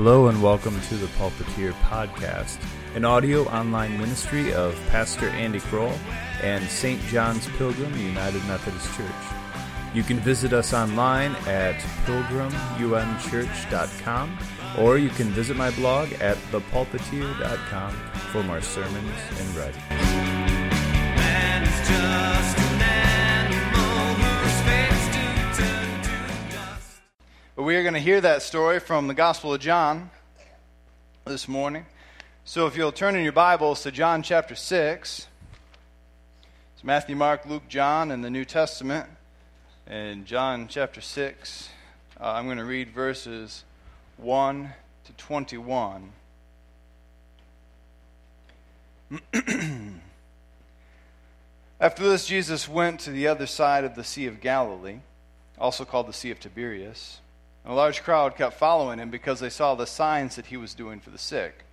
Hello and welcome to the Pulpiteer Podcast, an audio online ministry of Pastor Andy Kroll and St. John's Pilgrim United Methodist Church. You can visit us online at pilgrimunchurch.com, or you can visit my blog at thepulpiteer.com for more sermons and writing. Man is just an animal who expects to turn to dust. But we are going to hear that story from the Gospel of John this morning. So if you'll turn in your Bibles to John chapter 6. It's Matthew, Mark, Luke, John in the New Testament. In John chapter 6, I'm going to read verses 1 to 21. After this, Jesus went to the other side of the Sea of Galilee, also called the Sea of Tiberias. And a large crowd kept following him because they saw the signs that he was doing for the sick.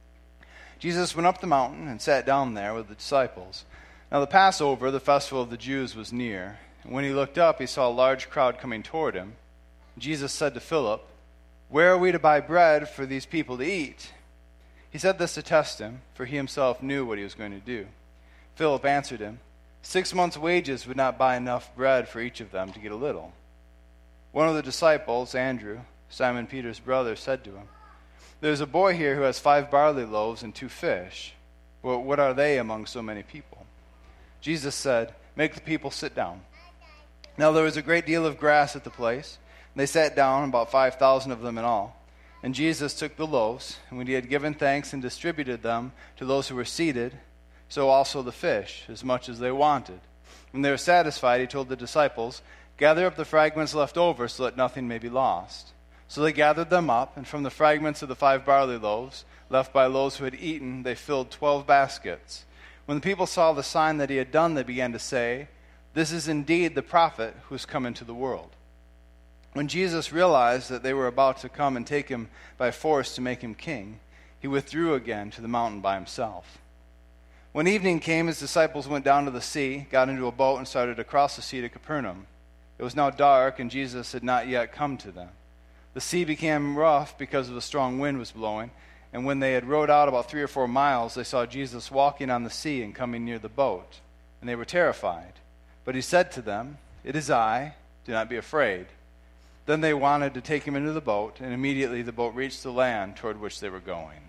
Jesus went up the mountain and sat down there with the disciples. Now the Passover, the festival of the Jews, was near. And when he looked up, he saw a large crowd coming toward him. Jesus said to Philip, "Where are we to buy bread for these people to eat?" He said this to test him, for he himself knew what he was going to do. Philip answered him, 6 months' wages would not buy enough bread for each of them to get a little. One of the disciples, Andrew, Simon Peter's brother, said to him, "There's a boy here who has 5 barley loaves and 2 fish. Well, what are they among so many people?" Jesus said, "Make the people sit down." Now there was a great deal of grass at the place. And they sat down, about 5,000 of them in all. And Jesus took the loaves, and when he had given thanks and distributed them to those who were seated, so also the fish, as much as they wanted. When they were satisfied, he told the disciples, "Gather up the fragments left over so that nothing may be lost." So they gathered them up, and from the fragments of the 5 barley loaves, left by those who had eaten, they filled 12 baskets. When the people saw the sign that he had done, they began to say, "This is indeed the prophet who has come into the world." When Jesus realized that they were about to come and take him by force to make him king, he withdrew again to the mountain by himself. When evening came, his disciples went down to the sea, got into a boat, and started across the sea to Capernaum. It was now dark, and Jesus had not yet come to them. The sea became rough because of a strong wind was blowing, and when they had rowed out about 3 or 4 miles, they saw Jesus walking on the sea and coming near the boat, and they were terrified. But he said to them, "It is I, do not be afraid." Then they wanted to take him into the boat, and immediately the boat reached the land toward which they were going.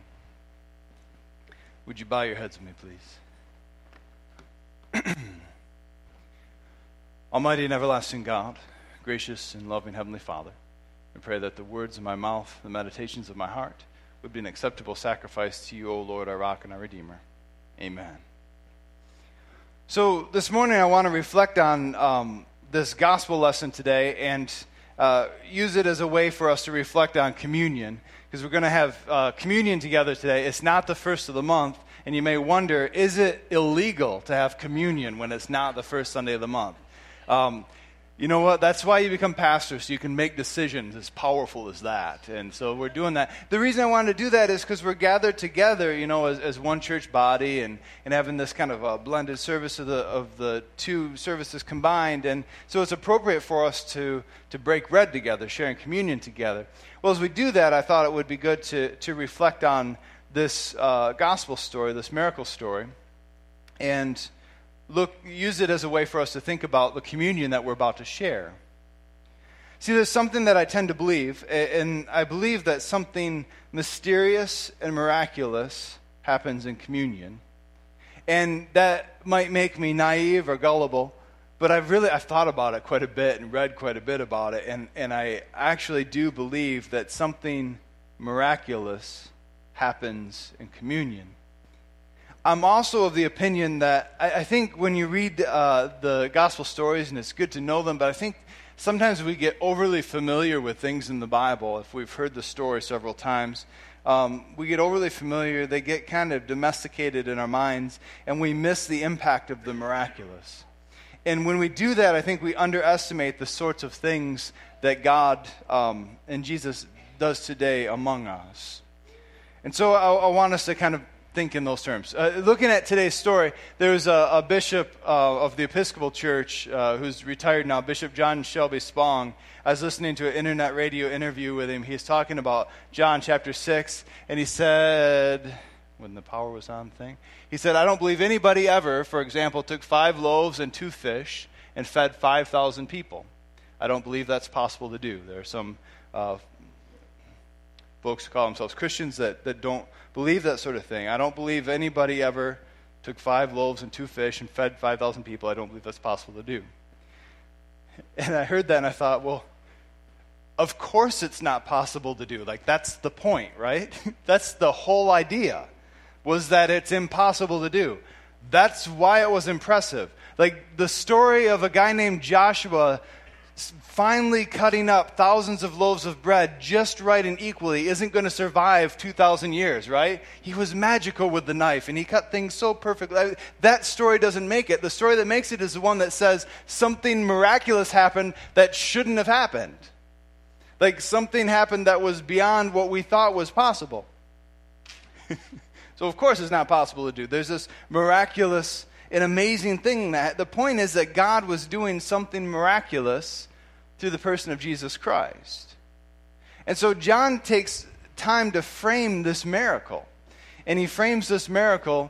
Would you bow your heads with me, please? Almighty and everlasting God, gracious and loving Heavenly Father, I pray that the words of my mouth, the meditations of my heart, would be an acceptable sacrifice to you, O Lord, our rock and our Redeemer. Amen. So this morning I want to reflect on this gospel lesson today and use it as a way for us to reflect on communion, because we're going to have communion together today. It's not the first of the month, and you may wonder, is it illegal to have communion when it's not the first Sunday of the month? You know what? That's why you become pastor, so you can make decisions as powerful as that. And so we're doing that. The reason I wanted to do that is because we're gathered together, you know, as one church body and having this kind of a blended service of the 2 services combined. And so it's appropriate for us to break bread together, sharing communion together. Well, as we do that, I thought it would be good to reflect on this gospel story, this miracle story, and use it as a way for us to think about the communion that we're about to share. See, there's something that I tend to believe, and I believe that something mysterious and miraculous happens in communion. And that might make me naive or gullible, but I've thought about it quite a bit and read quite a bit about it, and I actually do believe that something miraculous happens in communion. I'm also of the opinion that I think when you read the gospel stories, and it's good to know them, but I think sometimes we get overly familiar with things in the Bible. If we've heard the story several times, we get overly familiar. They get kind of domesticated in our minds, and we miss the impact of the miraculous. And when we do that, I think we underestimate the sorts of things that God and Jesus does today among us. And so I want us to kind of think in those terms. Looking at today's story, there was a bishop of the Episcopal Church who's retired now, Bishop John Shelby Spong. I was listening to an internet radio interview with him. He's talking about John chapter 6, and he said, when the power was on thing, he said, I don't believe anybody ever, for example, took 5 loaves and 2 fish and fed 5,000 people. I don't believe that's possible to do. There are some folks who call themselves Christians that don't believe that sort of thing. I don't believe anybody ever took 5 loaves and 2 fish and fed 5,000 people. I don't believe that's possible to do. And I heard that and I thought, well, of course it's not possible to do. Like, that's the point, right? That's the whole idea, was that it's impossible to do. That's why it was impressive. Like, the story of a guy named Joshua finally cutting up thousands of loaves of bread just right and equally isn't going to survive 2,000 years, right? He was magical with the knife, and he cut things so perfectly. That story doesn't make it. The story that makes it is the one that says something miraculous happened that shouldn't have happened. Like, something happened that was beyond what we thought was possible. So, of course, it's not possible to do. There's this miraculous, an amazing thing. That the point is that God was doing something miraculous through the person of Jesus Christ. And so John takes time to frame this miracle. And he frames this miracle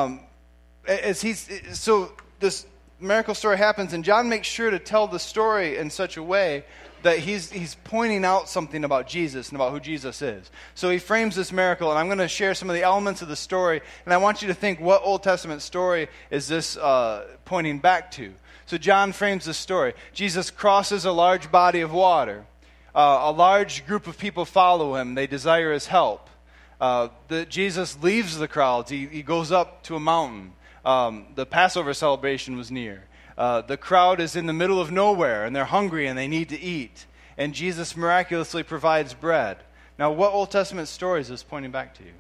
so this miracle story happens, and John makes sure to tell the story in such a way that he's pointing out something about Jesus and about who Jesus is. So he frames this miracle, and I'm going to share some of the elements of the story, and I want you to think, what Old Testament story is this pointing back to? So John frames this story. Jesus crosses a large body of water. A large group of people follow him. They desire his help. Jesus leaves the crowds. He goes up to a mountain. The Passover celebration was near. The crowd is in the middle of nowhere, and they're hungry, and they need to eat. And Jesus miraculously provides bread. Now, what Old Testament story is this pointing back to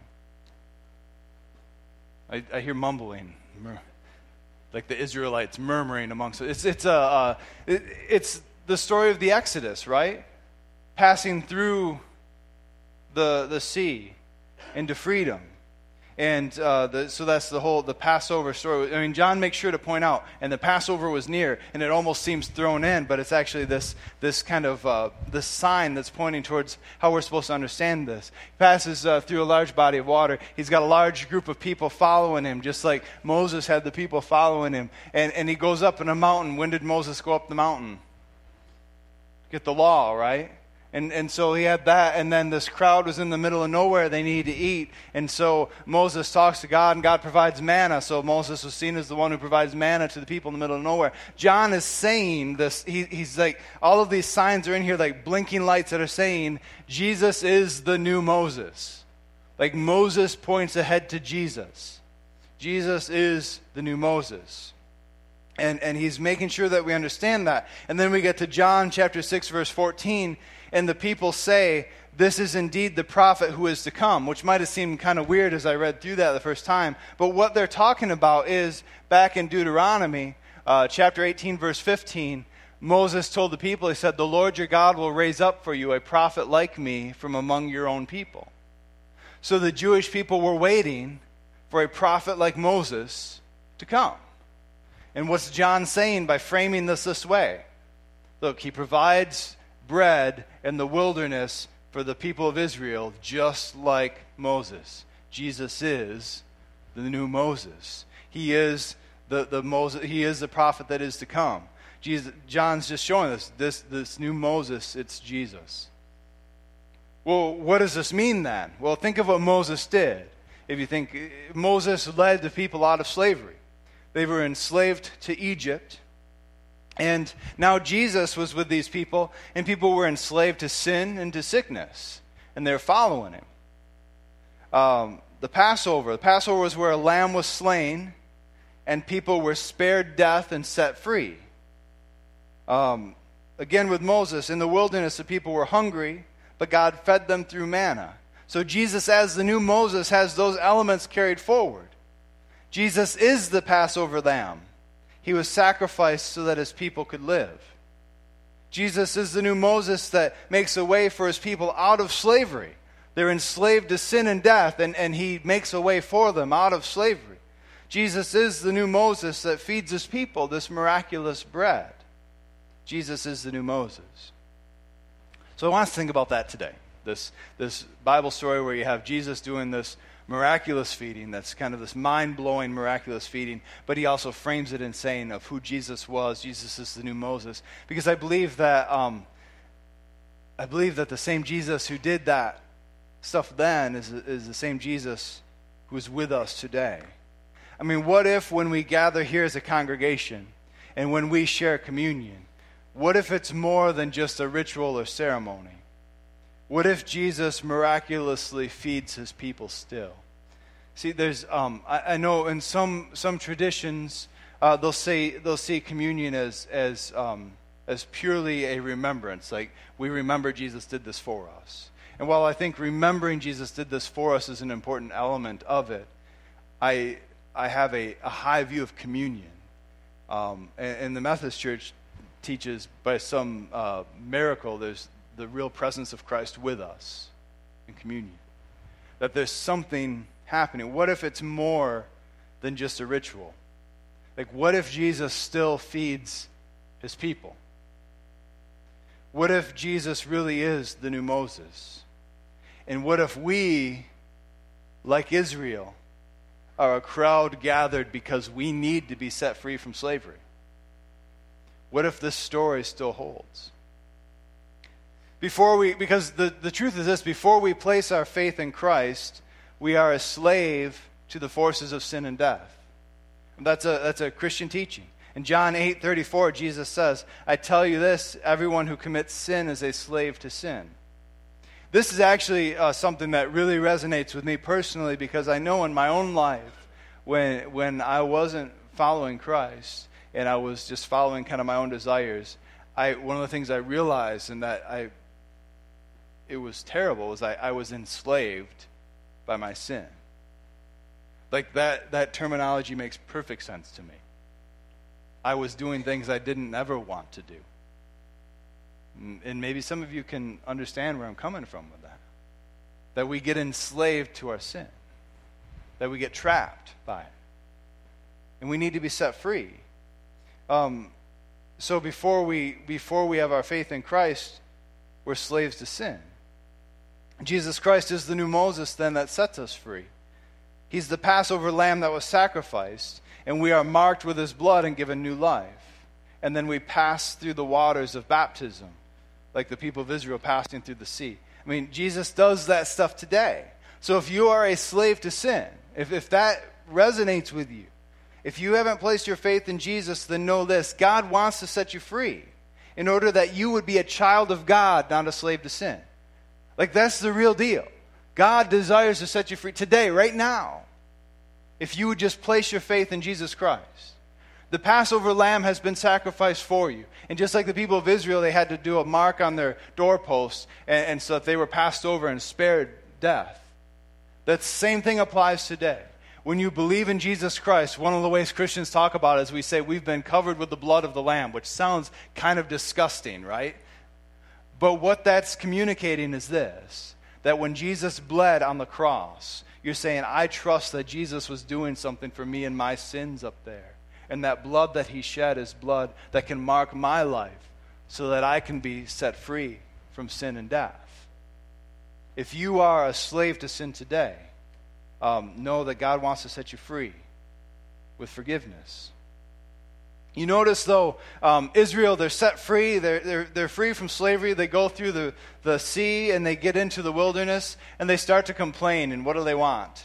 you? I hear mumbling, like the Israelites murmuring amongst it. It's the story of the Exodus, right? Passing through the sea into freedom. And so that's the Passover story. I mean, John makes sure to point out, and the Passover was near, and it almost seems thrown in, but it's actually this kind of this sign that's pointing towards how we're supposed to understand this. He passes through a large body of water. He's got a large group of people following him, just like Moses had the people following him. And he goes up in a mountain. When did Moses go up the mountain? Get the law, right? And so he had that, and then this crowd was in the middle of nowhere. They needed to eat. And so Moses talks to God, and God provides manna. So Moses was seen as the one who provides manna to the people in the middle of nowhere. John is saying this. He's like, all of these signs are in here like blinking lights that are saying Jesus is the new Moses. Like Moses points ahead to Jesus. Jesus is the new Moses. And he's making sure that we understand that. And then we get to John chapter 6, verse 14, and the people say, this is indeed the prophet who is to come, which might have seemed kind of weird as I read through that the first time. But what they're talking about is, back in Deuteronomy, chapter 18, verse 15, Moses told the people, he said, the Lord your God will raise up for you a prophet like me from among your own people. So the Jewish people were waiting for a prophet like Moses to come. And what's John saying by framing this way? Look, he provides bread in the wilderness for the people of Israel, just like Moses. Jesus is the new Moses. He is the Moses. He is the prophet that is to come. John's just showing us this new Moses. It's Jesus. Well, what does this mean then? Well, think of what Moses did. If you think Moses led the people out of slavery. They were enslaved to Egypt. And now Jesus was with these people, and people were enslaved to sin and to sickness. And they're following him. The Passover was where a lamb was slain, and people were spared death and set free. Again with Moses, in the wilderness the people were hungry, but God fed them through manna. So Jesus, as the new Moses, has those elements carried forward. Jesus is the Passover lamb. He was sacrificed so that his people could live. Jesus is the new Moses that makes a way for his people out of slavery. They're enslaved to sin and death, and he makes a way for them out of slavery. Jesus is the new Moses that feeds his people this miraculous bread. Jesus is the new Moses. So I want us to think about that today. This Bible story where you have Jesus doing this miraculous feeding, that's kind of this mind-blowing miraculous feeding, but he also frames it in saying of who Jesus was. Jesus is the new Moses. Because I believe that the same Jesus who did that stuff then is the same Jesus who is with us today. I mean, what if when we gather here as a congregation and when we share communion, what if it's more than just a ritual or ceremony? What if Jesus miraculously feeds his people still? See, there's I know in some traditions they'll see communion as purely a remembrance, like we remember Jesus did this for us. And while I think remembering Jesus did this for us is an important element of it, I have a high view of communion. And the Methodist Church teaches by some miracle there's the real presence of Christ with us in communion. That there's something happening. What if it's more than just a ritual? Like, what if Jesus still feeds his people? What if Jesus really is the new Moses? And what if we, like Israel, are a crowd gathered because we need to be set free from slavery? What if this story still holds? Because the truth is this, before we place our faith in Christ, we are a slave to the forces of sin and death. And that's a Christian teaching. In John 8:34, Jesus says, I tell you this, everyone who commits sin is a slave to sin. This is actually something that really resonates with me personally, because I know in my own life, when I wasn't following Christ and I was just following kind of my own desires, one of the things I realized, and that it was terrible, was I was enslaved by my sin. Like that terminology makes perfect sense to me. I was doing things I didn't ever want to do. And maybe some of you can understand where I'm coming from with that. That we get enslaved to our sin. That we get trapped by it. And we need to be set free. So before we have our faith in Christ, we're slaves to sin. Jesus Christ is the new Moses then that sets us free. He's the Passover lamb that was sacrificed, and we are marked with his blood and given new life. And then we pass through the waters of baptism, like the people of Israel passing through the sea. I mean, Jesus does that stuff today. So if you are a slave to sin, if that resonates with you, if you haven't placed your faith in Jesus, then know this: God wants to set you free in order that you would be a child of God, not a slave to sin. Like, that's the real deal. God desires to set you free today, right now, if you would just place your faith in Jesus Christ. The Passover lamb has been sacrificed for you. And just like the people of Israel, they had to do a mark on their doorposts, and so that they were passed over and spared death. That same thing applies today. When you believe in Jesus Christ, one of the ways Christians talk about it is we say we've been covered with the blood of the Lamb, which sounds kind of disgusting, right? But what that's communicating is this: that when Jesus bled on the cross, you're saying, I trust that Jesus was doing something for me and my sins up there. And that blood that he shed is blood that can mark my life so that I can be set free from sin and death. If you are a slave to sin today, know that God wants to set you free with forgiveness. You notice, though, Israel, they're set free. They're free from slavery. They go through the sea and they get into the wilderness and they start to complain. And what do they want?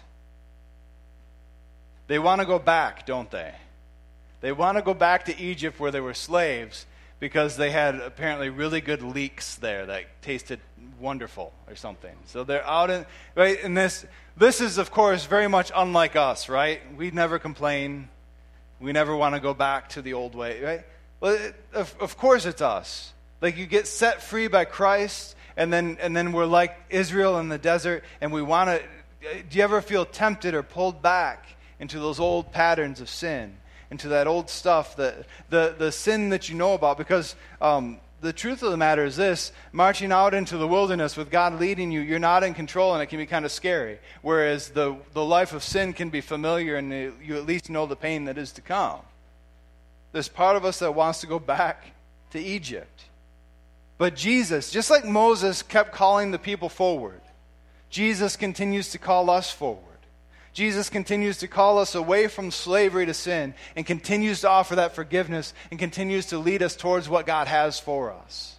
They want to go back, don't they? They want to go back to Egypt where they were slaves because they had apparently really good leeks there that tasted wonderful or something. So they're out in, right? And this is, of course, very much unlike us, right? We never complain. We never want to go back to the old way, right? Well, of course it's us. Like, you get set free by Christ, and then we're like Israel in the desert, and we want to. Do you ever feel tempted or pulled back into those old patterns of sin, into that old stuff, the sin that you know about? Because the truth of the matter is this: marching out into the wilderness with God leading you, you're not in control, and it can be kind of scary. Whereas the life of sin can be familiar, and you at least know the pain that is to come. There's part of us that wants to go back to Egypt. But Jesus, just like Moses kept calling the people forward, Jesus continues to call us forward. Jesus continues to call us away from slavery to sin and continues to offer that forgiveness and continues to lead us towards what God has for us.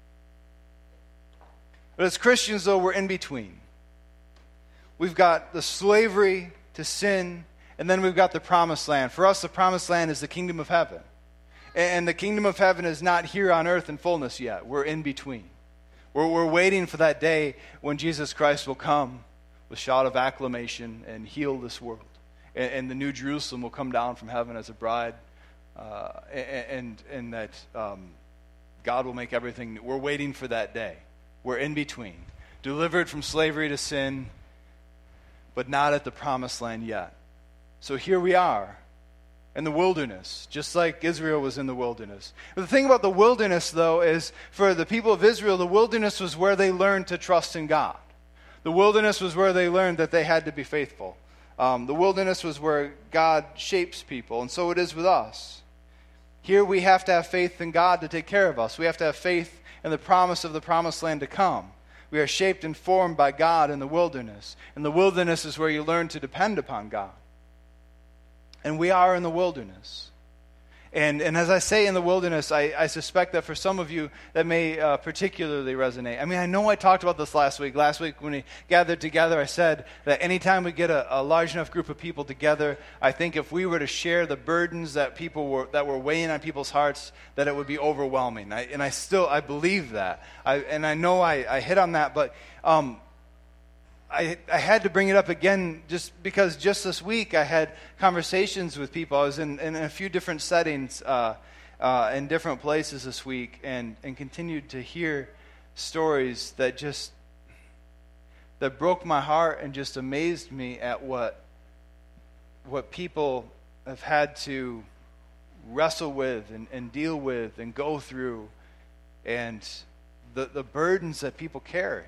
But as Christians, though, we're in between. We've got the slavery to sin, and then we've got the promised land. For us, the promised land is the kingdom of heaven. And the kingdom of heaven is not here on earth in fullness yet. We're in between. We're waiting for that day when Jesus Christ will come with shout of acclamation and heal this world. And the new Jerusalem will come down from heaven as a bride, and that God will make everything new. We're waiting for that day. We're in between. Delivered from slavery to sin, but not at the promised land yet. So here we are in the wilderness, just like Israel was in the wilderness. But the thing about the wilderness, though, is for the people of Israel, the wilderness was where they learned to trust in God. The wilderness was where they learned that they had to be faithful. The wilderness was where God shapes people, and so it is with us. Here we have to have faith in God to take care of us. We have to have faith in the promise of the promised land to come. We are shaped and formed by God in the wilderness. And the wilderness is where you learn to depend upon God. And we are in the wilderness. And as I say in the wilderness, I suspect that for some of you that may particularly resonate. I mean, I know I talked about this last week. Last week when we gathered together, I said that anytime we get a large enough group of people together, I think if we were to share the burdens that were weighing on people's hearts, that it would be overwhelming. I believe that. I know I hit on that, but I had to bring it up again just because just this week I had conversations with people. I was in a few different settings in different places this week and continued to hear stories that broke my heart and just amazed me at what people have had to wrestle with and deal with and go through, and the burdens that people carry.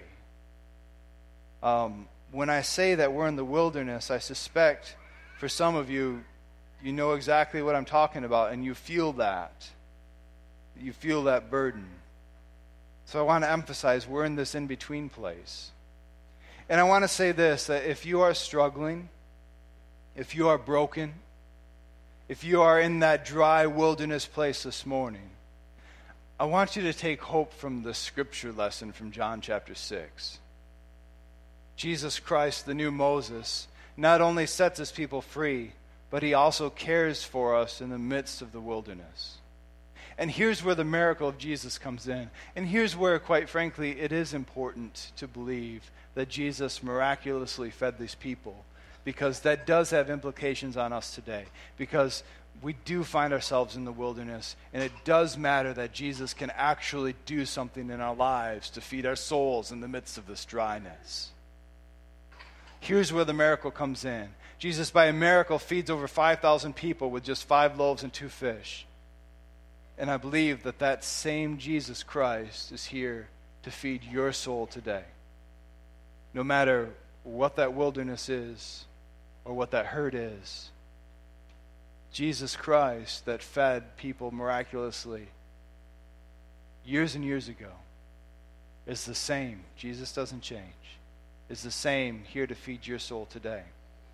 When I say that we're in the wilderness, I suspect for some of you, you know exactly what I'm talking about, and you feel that. You feel that burden. So I want to emphasize we're in this in-between place. And I want to say this, that if you are struggling, if you are broken, if you are in that dry wilderness place this morning, I want you to take hope from the scripture lesson from John chapter 6. Jesus Christ, the new Moses, not only sets his people free, but he also cares for us in the midst of the wilderness. And here's where the miracle of Jesus comes in. And here's where, quite frankly, it is important to believe that Jesus miraculously fed these people, because that does have implications on us today. Because we do find ourselves in the wilderness, and it does matter that Jesus can actually do something in our lives to feed our souls in the midst of this dryness. Here's where the miracle comes in. Jesus, by a miracle, feeds over 5,000 people with just 5 loaves and 2 fish. And I believe that same Jesus Christ is here to feed your soul today. No matter what that wilderness is or what that hurt is, Jesus Christ that fed people miraculously years and years ago is the same. Jesus doesn't change. Is the same here to feed your soul today.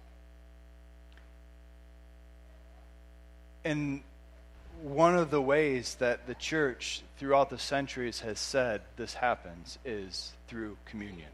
And one of the ways that the church throughout the centuries has said this happens is through communion.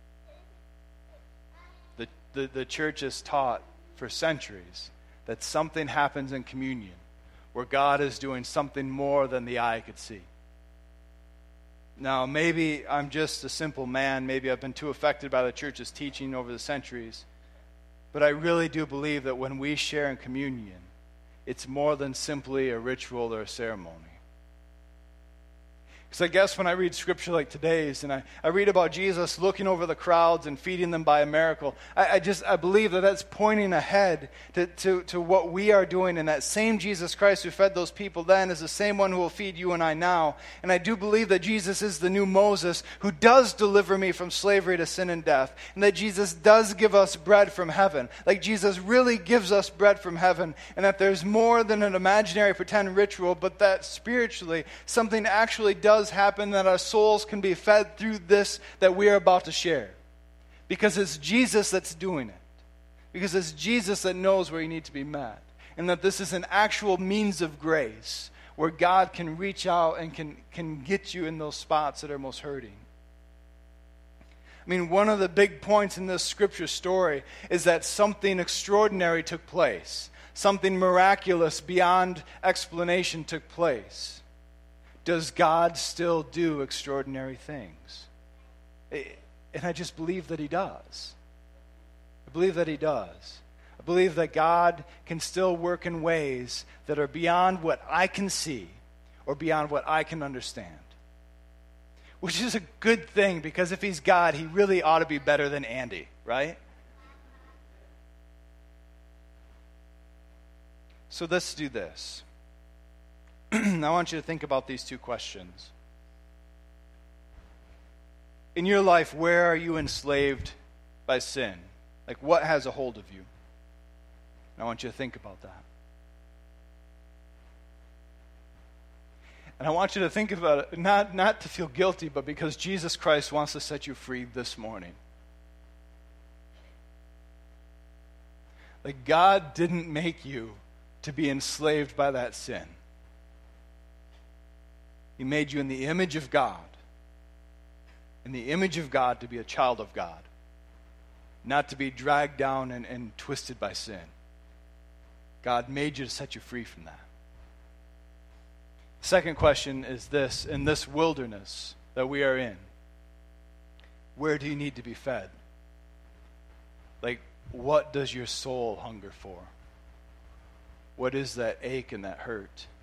The church has taught for centuries that something happens in communion where God is doing something more than the eye could see. Now, maybe I'm just a simple man. Maybe I've been too affected by the church's teaching over the centuries. But I really do believe that when we share in communion, it's more than simply a ritual or a ceremony. Because I guess when I read scripture like today's, and I read about Jesus looking over the crowds and feeding them by a miracle, I believe that that's pointing ahead to what we are doing. And that same Jesus Christ who fed those people then is the same one who will feed you and I now. And I do believe that Jesus is the new Moses who does deliver me from slavery to sin and death. And that Jesus does give us bread from heaven. Like Jesus really gives us bread from heaven. And that there's more than an imaginary pretend ritual, but that spiritually something actually does happen, that our souls can be fed through this that we are about to share. Because it's Jesus that's doing it. Because it's Jesus that knows where you need to be met. And that this is an actual means of grace where God can reach out and can get you in those spots that are most hurting. I mean, one of the big points in this scripture story is that something extraordinary took place. Something miraculous beyond explanation took place. Does God still do extraordinary things? And I just believe that he does. I believe that he does. I believe that God can still work in ways that are beyond what I can see or beyond what I can understand. Which is a good thing, because if he's God, he really ought to be better than Andy, right? So let's do this. I want you to think about these two questions. In your life, where are you enslaved by sin? Like, what has a hold of you? And I want you to think about that. And I want you to think about it, not to feel guilty, but because Jesus Christ wants to set you free this morning. Like, God didn't make you to be enslaved by that sin. He made you in the image of God. In the image of God, to be a child of God. Not to be dragged down and twisted by sin. God made you to set you free from that. Second question is this: in this wilderness that we are in, where do you need to be fed? Like, what does your soul hunger for? What is that ache and that hurt?